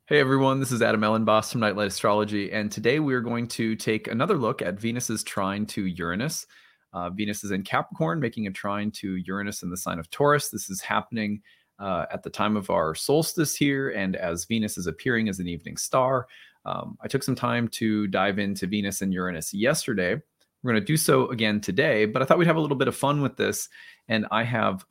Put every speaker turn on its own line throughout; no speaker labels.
Hey everyone, this is Adam Ellenboss from Nightlight Astrology, and today we are going to take another look at Venus's trine to Uranus. Venus is in Capricorn, making a trine to Uranus in the sign of Taurus. This is happening at the time of our solstice here, and as Venus is appearing as an evening star. I took some time to dive into Venus and Uranus yesterday. We're going to do so again today, but I thought we'd have a little bit of fun with this, and I have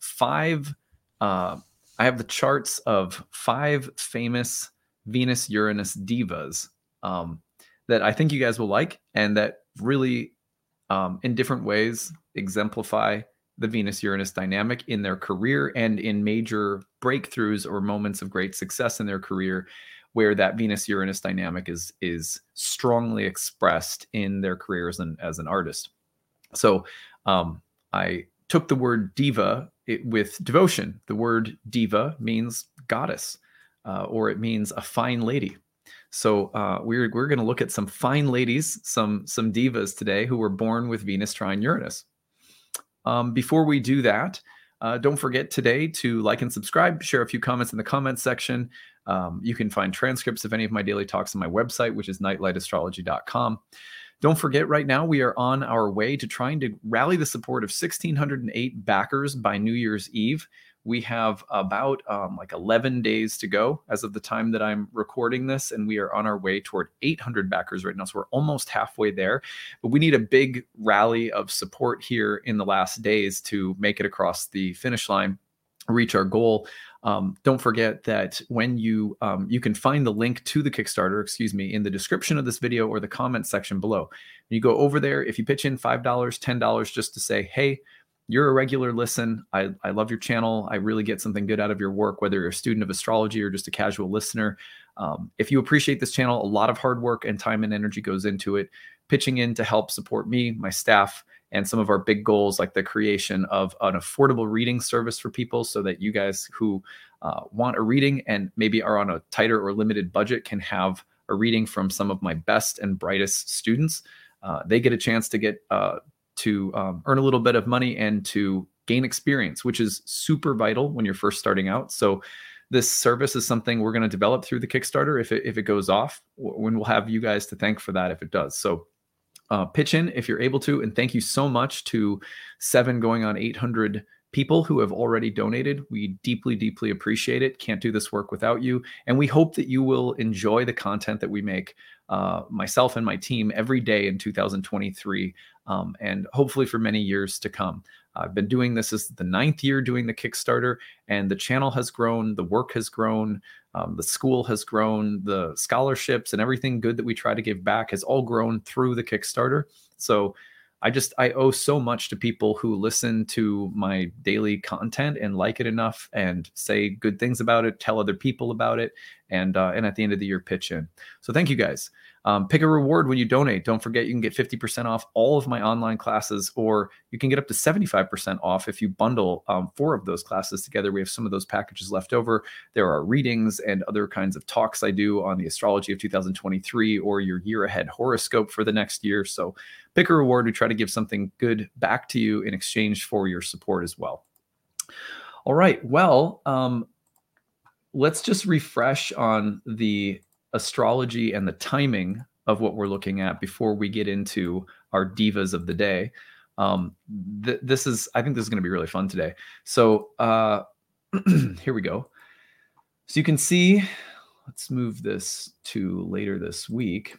the charts of 5 famous Venus-Uranus divas that I think you guys will like, and that really, in different ways, exemplify the Venus-Uranus dynamic in their career and in major breakthroughs or moments of great success in their career, where that Venus-Uranus dynamic is strongly expressed in their career as an artist. So I took the word diva with devotion. The word diva means goddess. Or it means a fine lady. So we're going to look at some fine ladies, some divas today who were born with Venus trine Uranus. Before we do that, don't forget today to like and subscribe, share a few comments in the comments section. You can find transcripts of any of my daily talks on my website, which is nightlightastrology.com. Don't forget, right now we are on our way to trying to rally the support of 1,608 backers by New Year's Eve. We have about 11 days to go as of the time that I'm recording this, and we are on our way toward 800 backers right now. So we're almost halfway there, but we need a big rally of support here in the last days to make it across the finish line, reach our goal. Don't forget that when you can find the link to the Kickstarter, in the description of this video or the comment section below. You go over there. If you pitch in $5, $10 just to say, hey, you're a regular listen. I love your channel. I really get something good out of your work, whether you're a student of astrology or just a casual listener. If you appreciate this channel, a lot of hard work and time and energy goes into it, pitching in to help support me, my staff, and some of our big goals, like the creation of an affordable reading service for people so that you guys who want a reading and maybe are on a tighter or limited budget can have a reading from some of my best and brightest students. They get a chance to get to earn a little bit of money and to gain experience, which is super vital when you're first starting out. So this service is something we're going to develop through the Kickstarter if it goes off, when we'll have you guys to thank for that if it does. So pitch in if you're able to. And thank you so much to 7 going on 800 people who have already donated. We deeply, deeply appreciate it. Can't do this work without you. And we hope that you will enjoy the content that we make, myself and my team, every day in 2023, and hopefully for many years to come. I've been doing this as the 9th year doing the Kickstarter, and the channel has grown, the work has grown, the school has grown, the scholarships and everything good that we try to give back has all grown through the Kickstarter. So I owe so much to people who listen to my daily content and like it enough and say good things about it, tell other people about it, and at the end of the year, pitch in. So thank you guys. Pick a reward when you donate. Don't forget, you can get 50% off all of my online classes, or you can get up to 75% off if you bundle 4 of those classes together. We have some of those packages left over. There are readings and other kinds of talks I do on the astrology of 2023 or your year ahead horoscope for the next year. So pick a reward. We try to give something good back to you in exchange for your support as well. All right. Well, let's just refresh on the astrology and the timing of what we're looking at before we get into our divas of the day. I think this is going to be really fun today. So here we go. So you can see, let's move this to later this week.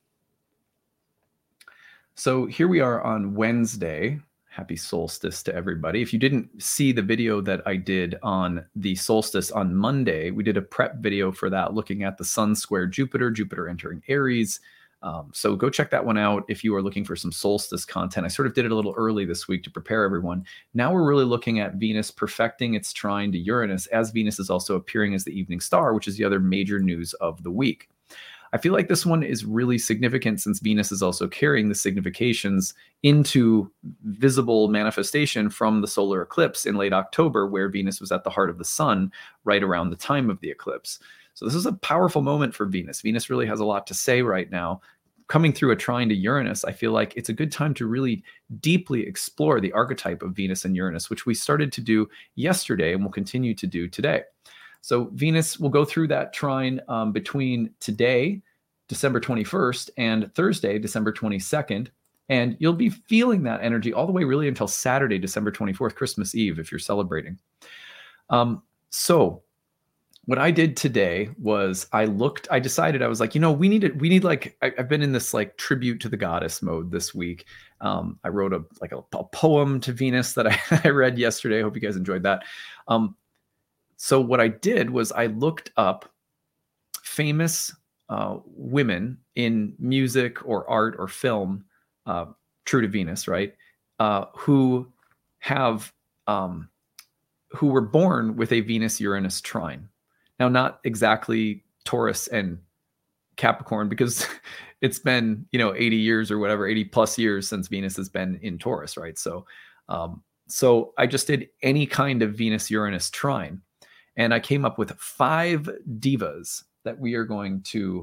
So here we are on Wednesday. Happy solstice to everybody. If you didn't see the video that I did on the solstice on Monday, we did a prep video for that, looking at the Sun square Jupiter, Jupiter entering Aries. So go check that one out if you are looking for some solstice content. I sort of did it a little early this week to prepare everyone. Now we're really looking at Venus perfecting its trine to Uranus, as Venus is also appearing as the evening star, which is the other major news of the week. I feel like this one is really significant since Venus is also carrying the significations into visible manifestation from the solar eclipse in late October, where Venus was at the heart of the sun right around the time of the eclipse. So this is a powerful moment for Venus. Venus really has a lot to say right now. Coming through a trine to Uranus, I feel like it's a good time to really deeply explore the archetype of Venus and Uranus, which we started to do yesterday and will continue to do today. So Venus will go through that trine between today, December 21st, and Thursday, December 22nd. And you'll be feeling that energy all the way really until Saturday, December 24th, Christmas Eve, if you're celebrating. So what I did today was I decided, I was like, we need like, I've been in this like tribute to the goddess mode this week. I wrote a poem to Venus that I read yesterday. I hope you guys enjoyed that. So what I did was I looked up famous women in music or art or film, true to Venus, right? Who were born with a Venus-Uranus trine. Now, not exactly Taurus and Capricorn, because it's been 80 years or whatever, 80 plus years since Venus has been in Taurus, right? So I just did any kind of Venus-Uranus trine, and I came up with five divas that we're going to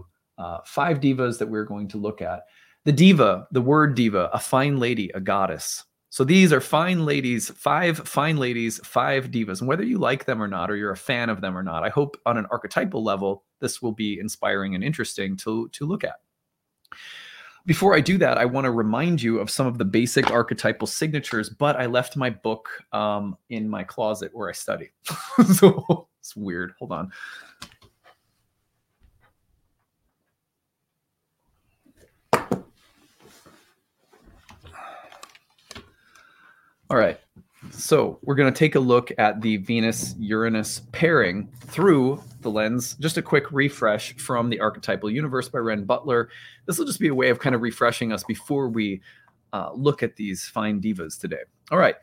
look at. The diva, the word diva, a fine lady, a goddess. So these are fine ladies, five divas. And whether you like them or not, or you're a fan of them or not, I hope on an archetypal level, this will be inspiring and interesting to look at. Before I do that, I want to remind you of some of the basic archetypal signatures, but I left my book in my closet where I study. So it's weird. Hold on. All right, so we're going to take a look at the Venus-Uranus pairing through the lens. Just a quick refresh from The Archetypal Universe by Ren Butler. This will just be a way of kind of refreshing us before we look at these fine divas today. All right.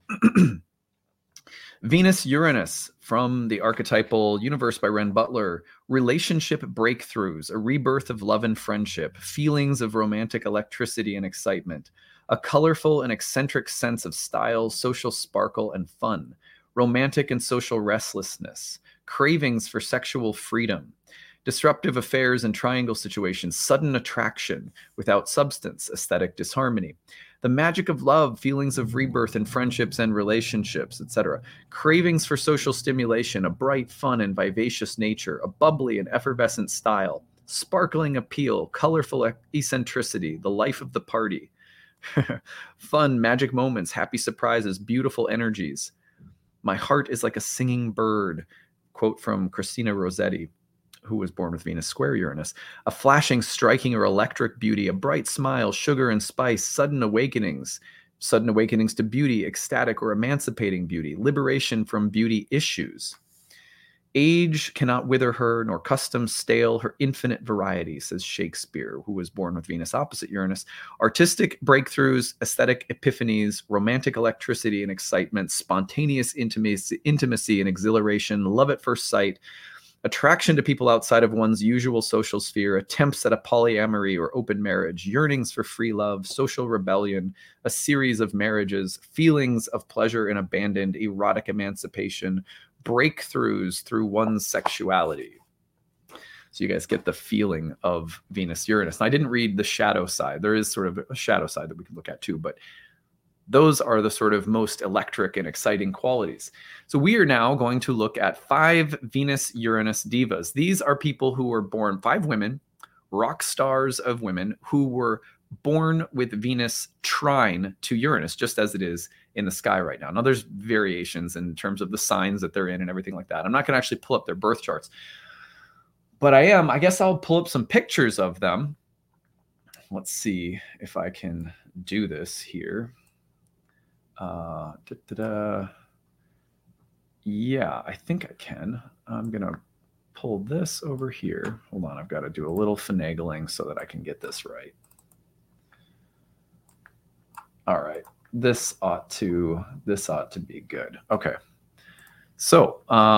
Venus-Uranus from The Archetypal Universe by Ren Butler. Relationship breakthroughs, a rebirth of love and friendship, feelings of romantic electricity and excitement, a colorful and eccentric sense of style, social sparkle, and fun, romantic and social restlessness, cravings for sexual freedom, disruptive affairs and triangle situations, sudden attraction without substance, aesthetic disharmony, the magic of love, feelings of rebirth in friendships and relationships, etc. Cravings for social stimulation, a bright, fun, and vivacious nature, a bubbly and effervescent style, sparkling appeal, colorful eccentricity, the life of the party, fun, magic moments, happy surprises, beautiful energies. My heart is like a singing bird. Quote from Christina Rossetti, who was born with Venus square Uranus. A flashing, striking, or electric beauty, a bright smile, sugar and spice, sudden awakenings to beauty, ecstatic or emancipating beauty, liberation from beauty issues. Age cannot wither her, nor custom stale her infinite variety, says Shakespeare, who was born with Venus opposite Uranus. Artistic breakthroughs, aesthetic epiphanies, romantic electricity and excitement, spontaneous intimacy and exhilaration, love at first sight, attraction to people outside of one's usual social sphere, attempts at a polyamory or open marriage, yearnings for free love, social rebellion, a series of marriages, feelings of pleasure and abandoned, erotic emancipation, breakthroughs through one's sexuality. So you guys get the feeling of Venus-Uranus. And I didn't read the shadow side. There is sort of a shadow side that we can look at too, but those are the sort of most electric and exciting qualities. So we are now going to look at five Venus-Uranus divas. These are people who were born, five women, rock stars of women, who were born with Venus trine to Uranus, just as it is in the sky right now. Now, there's variations in terms of the signs that they're in and everything like that. I'm not going to actually pull up their birth charts, but I guess I'll pull up some pictures of them. Let's see if I can do this here. Yeah, I think I can. I'm going to pull this over here. Hold on, I've got to do a little finagling so that I can get this right. All right, this ought to be good. Okay, so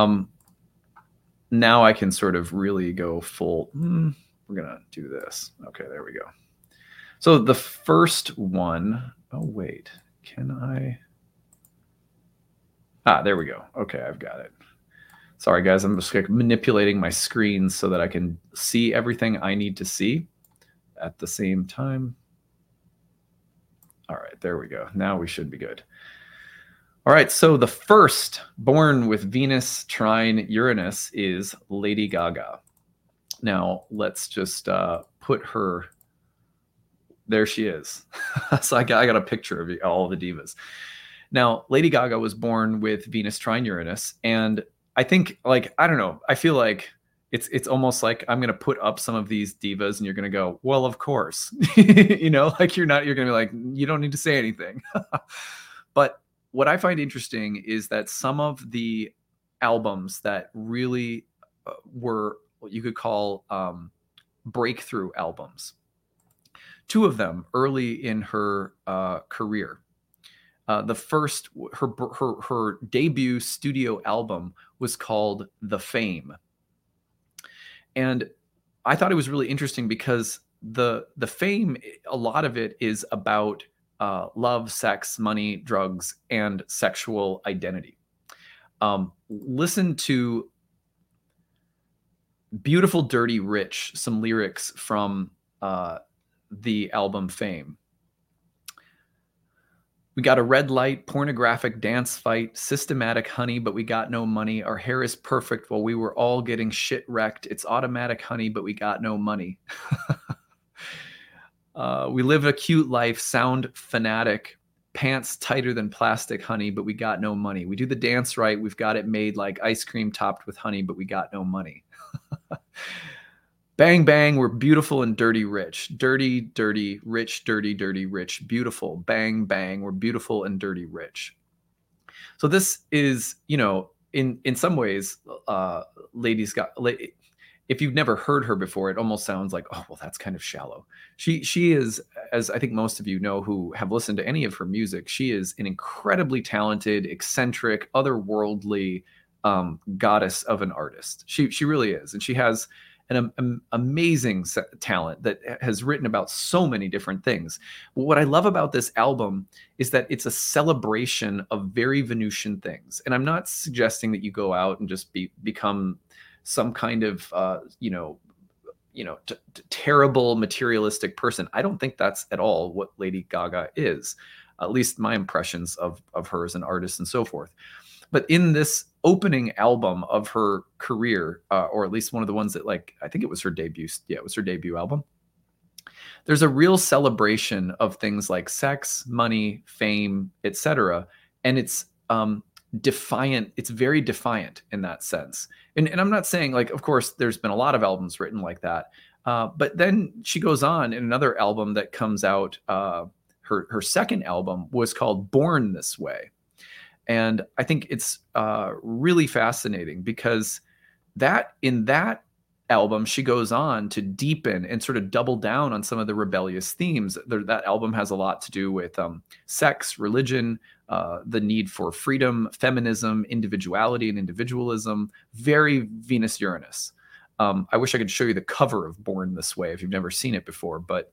now I can sort of really go full. We're gonna do this. Okay, there we go. So the first one, oh wait, can I? There we go. Okay, I've got it. Sorry guys, I'm just like manipulating my screen so that I can see everything I need to see at the same time. All right, there we go. Now we should be good. All right, so the first born with Venus trine Uranus is Lady Gaga. Now, let's just put her, there she is. So I got a picture of all the divas. Now, Lady Gaga was born with Venus trine Uranus, and I think, like, I don't know, I feel like it's almost like I'm gonna put up some of these divas, and you're gonna go, well, of course, like you're gonna be like, you don't need to say anything. But what I find interesting is that some of the albums that really were what you could call breakthrough albums, two of them early in her career. The first, her debut studio album was called The Fame. And I thought it was really interesting because the Fame, a lot of it is about love, sex, money, drugs, and sexual identity. Listen to Beautiful, Dirty, Rich, some lyrics from the album Fame. We got a red light, pornographic dance fight, systematic honey, but we got no money. Our hair is perfect while we were all getting shit wrecked. It's automatic honey, but we got no money. We live a cute life, sound fanatic, pants tighter than plastic honey, but we got no money. We do the dance right. We've got it made like ice cream topped with honey, but we got no money. Bang, bang, we're beautiful and dirty rich. Dirty, dirty, rich, dirty, dirty, rich, beautiful. Bang, bang, we're beautiful and dirty rich. So this is, in some ways, Lady Gaga, if you've never heard her before, it almost sounds like, oh, well, that's kind of shallow. She is, as I think most of you know who have listened to any of her music, she is an incredibly talented, eccentric, otherworldly goddess of an artist. She really is. And she has an amazing talent that has written about so many different things. What I love about this album is that it's a celebration of very Venusian things. And I'm not suggesting that you go out and just become some kind of, terrible materialistic person. I don't think that's at all what Lady Gaga is, at least my impressions of her as an artist and so forth. But in this opening album of her career, or at least one of the ones that, like, I think it was her debut. Yeah, it was her debut album. There's a real celebration of things like sex, money, fame, etc. And it's defiant. It's very defiant in that sense. And I'm not saying, like, of course, there's been a lot of albums written like that. But then she goes on in another album that comes out. Her second album was called Born This Way. And I think it's really fascinating because in that album, she goes on to deepen and sort of double down on some of the rebellious themes. That album has a lot to do with sex, religion, the need for freedom, feminism, individuality, and individualism. Very Venus-Uranus. I wish I could show you the cover of Born This Way if you've never seen it before. But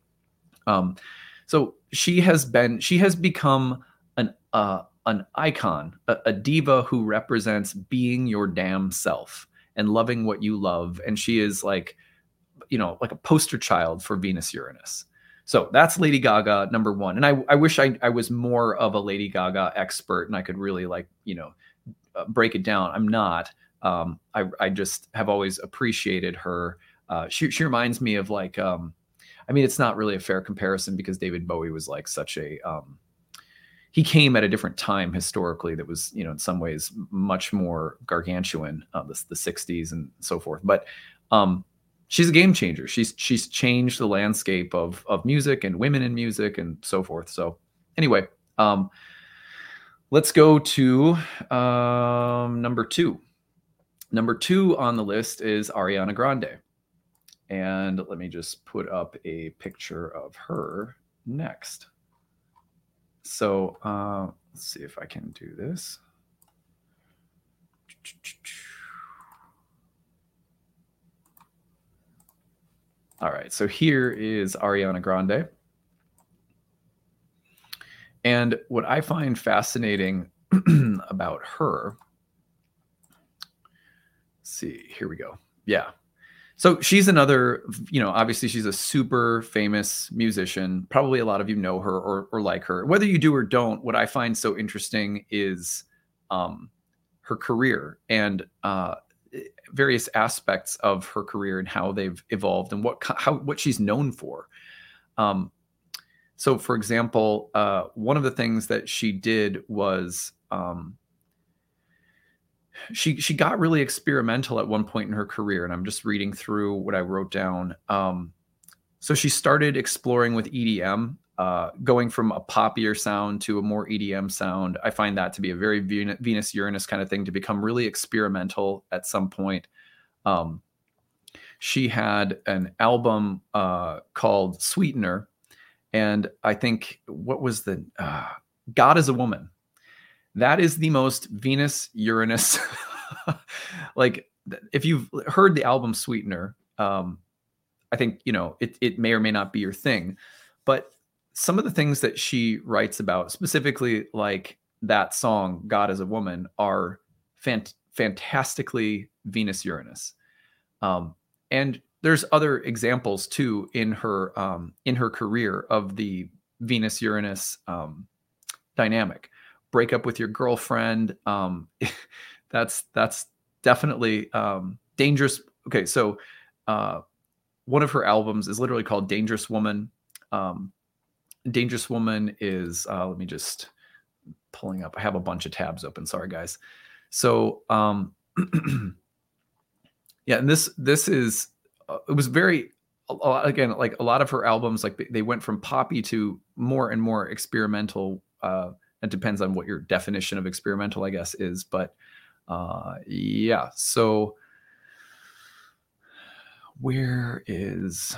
so she has become an icon, a diva who represents being your damn self and loving what you love. And she is like a poster child for Venus-Uranus. So that's Lady Gaga, number one. And I wish I was more of a Lady Gaga expert and I could really break it down. I'm not. I just have always appreciated her. She reminds me of it's not really a fair comparison because David Bowie was like such a, he came at a different time historically that was, in some ways much more gargantuan, the 60s and so forth. But she's a game changer. She's changed the landscape of music and women in music and so forth. So anyway, let's go to number two. Number two on the list is Ariana Grande. And let me just put up a picture of her next. So let's see if I can do this. All right, so here is Ariana Grande. And what I find fascinating about her, let's see, here we go. Yeah. So she's another, obviously she's a super famous musician. Probably a lot of you know her or like her. Whether you do or don't, what I find so interesting is her career and various aspects of her career and how they've evolved and what she's known for. So, for example, one of the things that she did was she got really experimental at one point in her career, and I'm just reading through what I wrote down. So she started exploring with EDM, going from a poppier sound to a more EDM sound. I find that to be a very Venus Uranus kind of thing, to become really experimental at some point. She had an album called Sweetener, and I think what was the God is a Woman. That is the most Venus Uranus. Like, if you've heard the album Sweetener, I think, it may or may not be your thing, but some of the things that she writes about, specifically like that song, God is a Woman, are fantastically Venus Uranus. And there's other examples too in her career of the Venus Uranus dynamic. Break up with your girlfriend. That's definitely dangerous. Okay, so one of her albums is literally called Dangerous Woman. Dangerous Woman is let me just pulling up. I have a bunch of tabs open. Sorry, guys. So yeah, and this is it was very, again, like a lot of her albums, like they went from poppy to more and more experimental. It depends on what your definition of experimental, I guess, is. But yeah, so where is,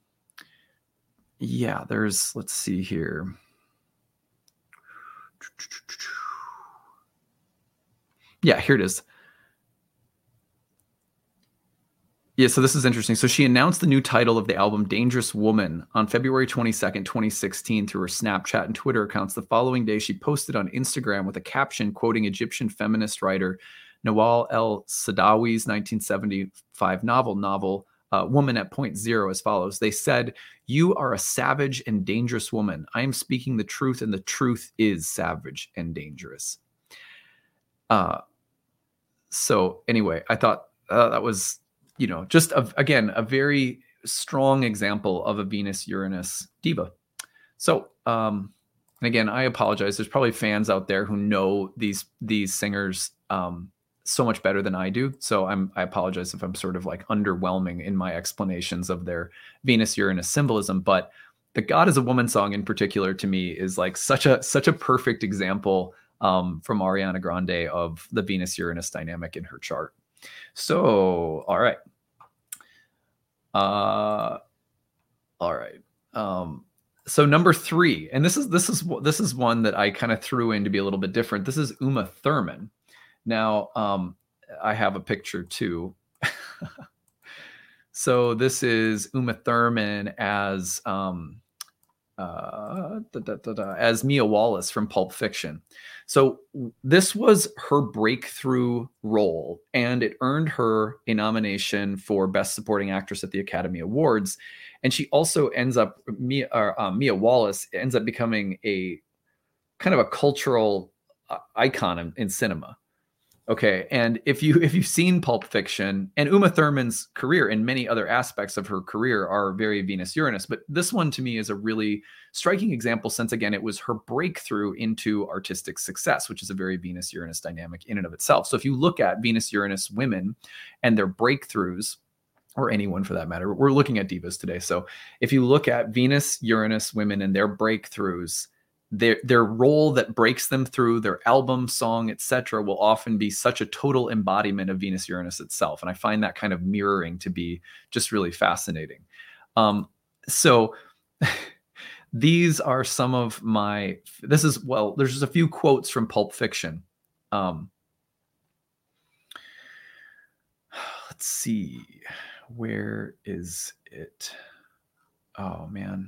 yeah, there's, let's see here. Yeah, here it is. Yeah, so this is interesting. So she announced the new title of the album, Dangerous Woman, on February 22nd, 2016, through her Snapchat and Twitter accounts. The following day, she posted on Instagram with a caption quoting Egyptian feminist writer Nawal el-Saadawi's 1975 novel, Woman at Point Zero, as follows. They said, "You are a savage and dangerous woman. I am speaking the truth, and the truth is savage and dangerous." So anyway, I thought that was, just again, a very strong example of a Venus Uranus diva. So, and again, I apologize. There's probably fans out there who know these singers so much better than I do. So I apologize if I'm sort of like underwhelming in my explanations of their Venus Uranus symbolism. But the God is a Woman song in particular, to me, is like such a perfect example from Ariana Grande of the Venus Uranus dynamic in her chart. So, all right. All right. So number 3, and this is one that I kind of threw in to be a little bit different. This is Uma Thurman. Now, I have a picture too. So this is Uma Thurman as Mia Wallace from Pulp Fiction. So this was her breakthrough role, and it earned her a nomination for Best Supporting Actress at the Academy Awards. And she also Mia Wallace ends up becoming a kind of a cultural icon in cinema. Okay, and if you've seen Pulp Fiction, and Uma Thurman's career and many other aspects of her career are very Venus Uranus, but this one to me is a really striking example, since again it was her breakthrough into artistic success, which is a very Venus Uranus dynamic in and of itself. So if you look at Venus Uranus women and their breakthroughs, or anyone for that matter, we're looking at divas today. So if you look at Venus Uranus women and their breakthroughs, their role that breaks them through, their album, song, etc., will often be such a total embodiment of Venus Uranus itself. And I find that kind of mirroring to be just really fascinating. So these are some of my, there's just a few quotes from Pulp Fiction. Let's see, where is it? Oh man.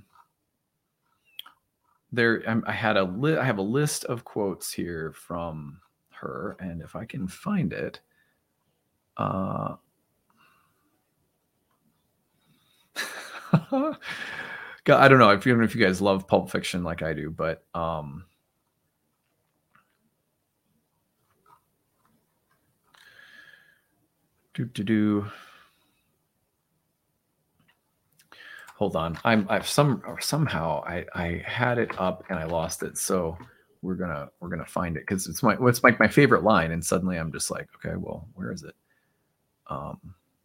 I have a list of quotes here from her, and if I can find it, I don't know if you guys love Pulp Fiction like I do, but do do do. Hold on. Somehow I had it up and I lost it. So we're gonna find it because it's like my favorite line, and suddenly I'm just like, okay, well, where is it? Um,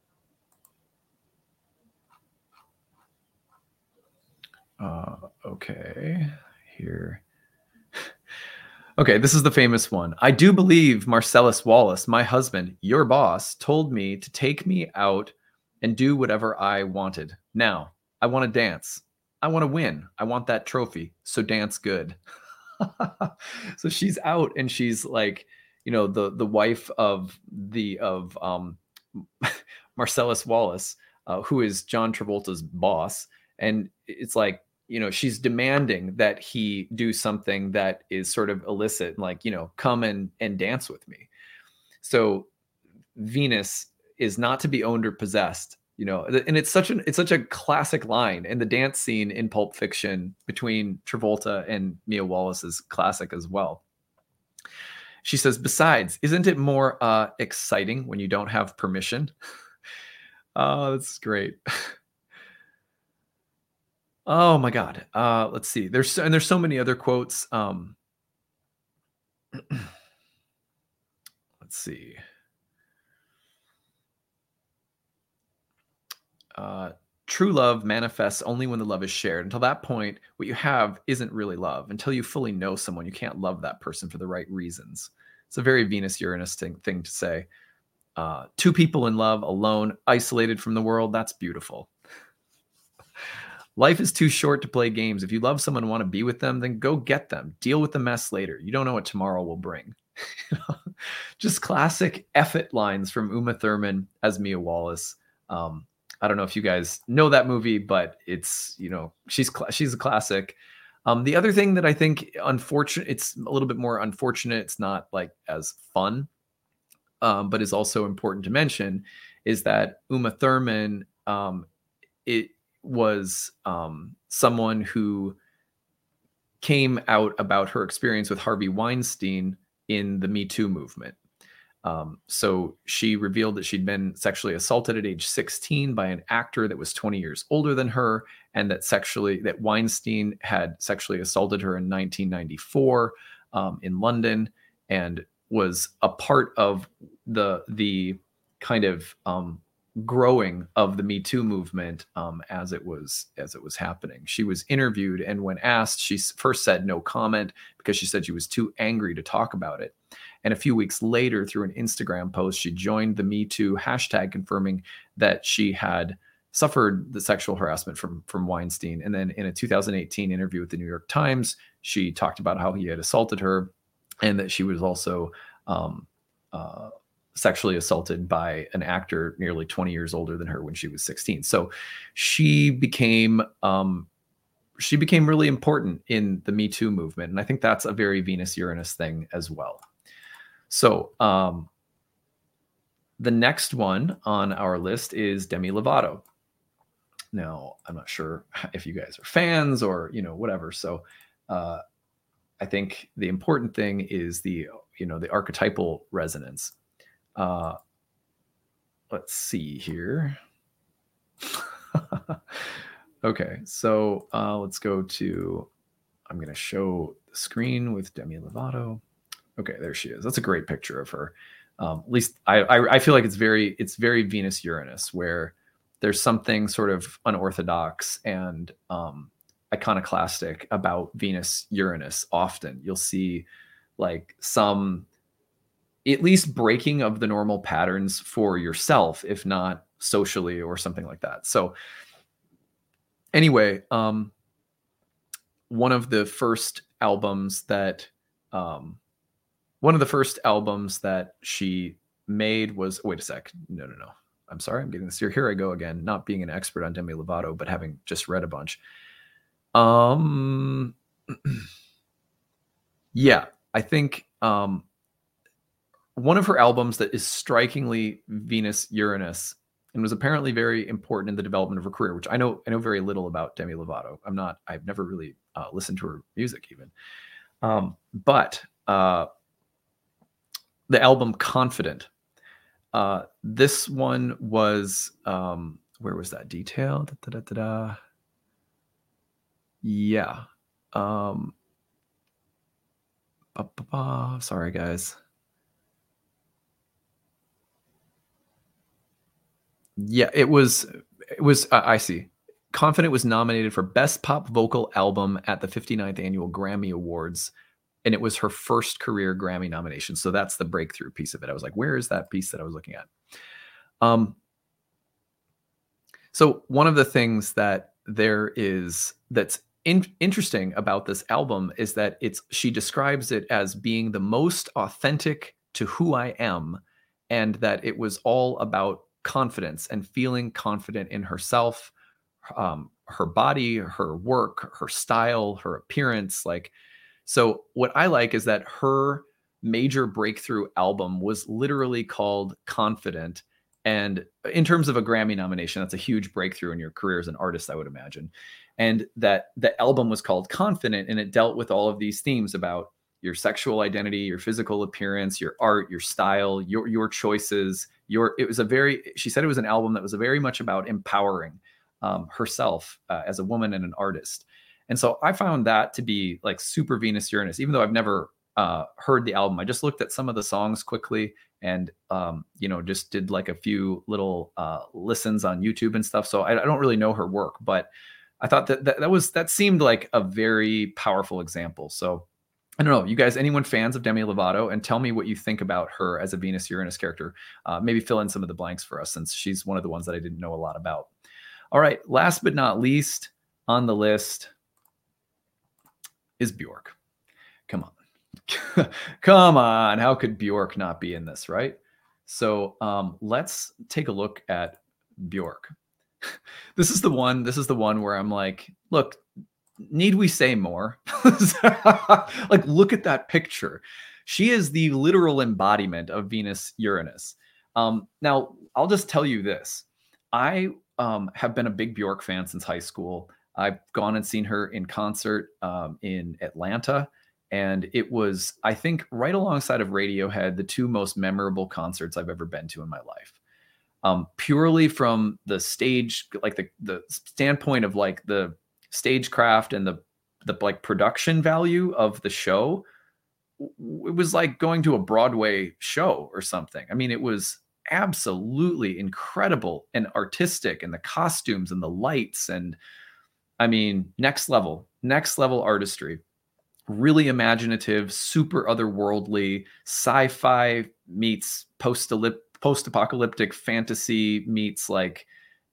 okay, here. Okay, this is the famous one. I do believe Marcellus Wallace, my husband, your boss, told me to take me out and do whatever I wanted. Now, I want to dance. I want to win. I want that trophy. So dance good. So she's out and she's like, the wife of the of Marcellus Wallace, who is John Travolta's boss, and it's like, she's demanding that he do something that is sort of illicit, like, come and dance with me. So Venus is not to be owned or possessed, and it's such a classic line, and the dance scene in Pulp Fiction between Travolta and Mia Wallace is classic as well. She says, besides, isn't it more exciting when you don't have permission? Oh, that's great. Oh my God. Let's see. There's so many other quotes. Let's see. True love manifests only when the love is shared. Until that point, what you have isn't really love. Until you fully know someone, you can't love that person for the right reasons. It's a very Venus Uranus thing to say. Two people in love, alone, isolated from the world. That's beautiful. Life is too short to play games. If you love someone and want to be with them, then go get them. Deal with the mess later. You don't know what tomorrow will bring. Just classic effort lines from Uma Thurman as Mia Wallace. I don't know if you guys know that movie, but it's, she's a classic. The other thing that I think it's a little bit more unfortunate, it's not like as fun, but is also important to mention, is that Uma Thurman, it was someone who came out about her experience with Harvey Weinstein in the Me Too movement. So she revealed that she'd been sexually assaulted at age 16 by an actor that was 20 years older than her, and that Weinstein had sexually assaulted her in 1994 in London, and was a part of the kind of growing of the Me Too movement as it was happening. She was interviewed, and when asked, she first said no comment because she said she was too angry to talk about it. And a few weeks later, through an Instagram post, she joined the Me Too hashtag, confirming that she had suffered the sexual harassment from Weinstein. And then in a 2018 interview with the New York Times, she talked about how he had assaulted her, and that she was also sexually assaulted by an actor nearly 20 years older than her when she was 16. So she became really important in the Me Too movement. And I think that's a very Venus-Uranus thing as well. So the next one on our list is Demi Lovato. Now, I'm not sure if you guys are fans or, whatever. So I think the important thing is the archetypal resonance. Let's see here. Okay, so let's go to, I'm going to show the screen with Demi Lovato. Okay, there she is. That's a great picture of her. At least I feel like it's very Venus Uranus, where there's something sort of unorthodox and iconoclastic about Venus Uranus. Often you'll see like some at least breaking of the normal patterns for yourself, if not socially or something like that. So anyway, one of the first albums that she made was, wait a sec. No. I'm sorry. I'm getting this here. Here I go again, not being an expert on Demi Lovato, but having just read a bunch. Yeah, I think one of her albums that is strikingly Venus Uranus and was apparently very important in the development of her career, which I know very little about Demi Lovato. I've never really listened to her music even. But the album Confident, this one was, where was that detail? Yeah. Sorry, guys. Yeah, it was, I see. Confident was nominated for Best Pop Vocal Album at the 59th Annual Grammy Awards, and it was her first career Grammy nomination. So that's the breakthrough piece of it. I was like, where is that piece that I was looking at? So one of the things that that's interesting about this album is that she describes it as being the most authentic to who I am, and that it was all about confidence and feeling confident in herself, her body, her work, her style, her appearance. Like, so what I like is that her major breakthrough album was literally called Confident. And in terms of a Grammy nomination, that's a huge breakthrough in your career as an artist, I would imagine. And that the album was called Confident, and it dealt with all of these themes about your sexual identity, your physical appearance, your art, your style, your choices. She said it was an album that was very much about empowering herself as a woman and an artist. And so I found that to be like super Venus Uranus, even though I've never heard the album. I just looked at some of the songs quickly and, just did like a few little listens on YouTube and stuff. So I don't really know her work, but I thought that seemed like a very powerful example. So I don't know, you guys, anyone fans of Demi Lovato, and tell me what you think about her as a Venus Uranus character. Maybe fill in some of the blanks for us, since she's one of the ones that I didn't know a lot about. All right, last but not least on the list is Bjork. Come on. Come on. How could Bjork not be in this, right? So let's take a look at Bjork. This is the one where I'm like, look, need we say more? Like, look at that picture. She is the literal embodiment of Venus Uranus. Now, I'll just tell you this. I have been a big Bjork fan since high school. I've gone and seen her in concert in Atlanta. And it was, I think, right alongside of Radiohead, the two most memorable concerts I've ever been to in my life. Purely from the stage, like the standpoint of like the stagecraft and the like production value of the show, it was like going to a Broadway show or something. I mean, it was absolutely incredible and artistic, and the costumes and the lights, and I mean, next level artistry. Really imaginative, super otherworldly, sci-fi meets post-apocalyptic fantasy meets like,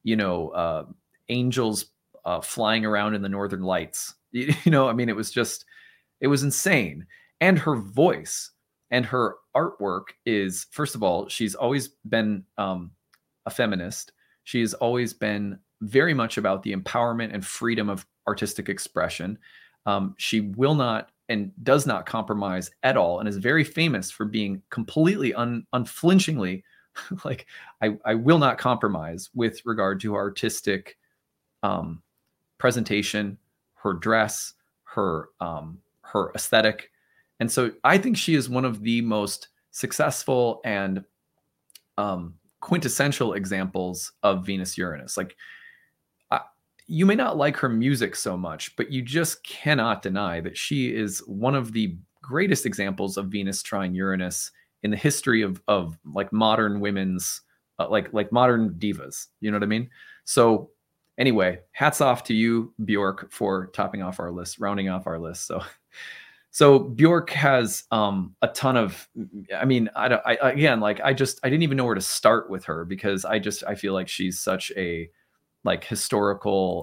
angels flying around in the northern lights. I mean, it was insane. And her voice and her artwork is, first of all, she's always been a feminist. She's always been very much about the empowerment and freedom of artistic expression. She will not and does not compromise at all, and is very famous for being completely unflinchingly like, I will not compromise with regard to artistic presentation, her dress, her aesthetic. And so I think she is one of the most successful and quintessential examples of Venus Uranus. Like, you may not like her music so much, but you just cannot deny that she is one of the greatest examples of Venus trine Uranus in the history of like modern women's, like modern divas. You know what I mean? So anyway, hats off to you, Bjork, for rounding off our list. So Bjork has a ton of, I mean, I didn't even know where to start with her, because I feel like she's such a like historical,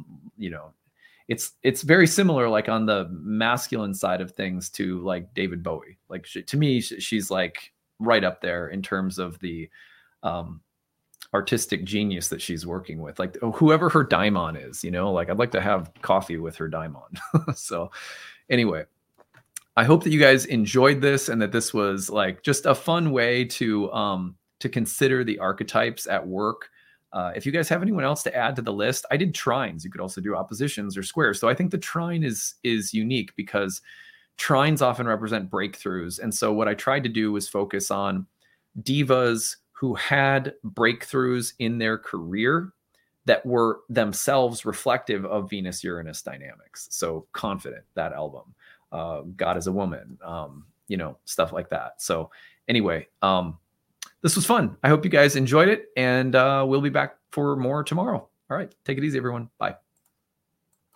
it's very similar, like on the masculine side of things, to like David Bowie. Like to me, she's like right up there in terms of the artistic genius that she's working with. Like whoever her daimon is, like I'd like to have coffee with her daimon. So anyway, I hope that you guys enjoyed this, and that this was like just a fun way to consider the archetypes at work If you guys have anyone else to add to the list, I did trines. You could also do oppositions or squares. So I think the trine is unique because trines often represent breakthroughs. And so what I tried to do was focus on divas who had breakthroughs in their career that were themselves reflective of Venus-Uranus dynamics. So Confident, that album, God is a Woman, stuff like that. So anyway, this was fun. I hope you guys enjoyed it, and we'll be back for more tomorrow. All right, take it easy, everyone. Bye.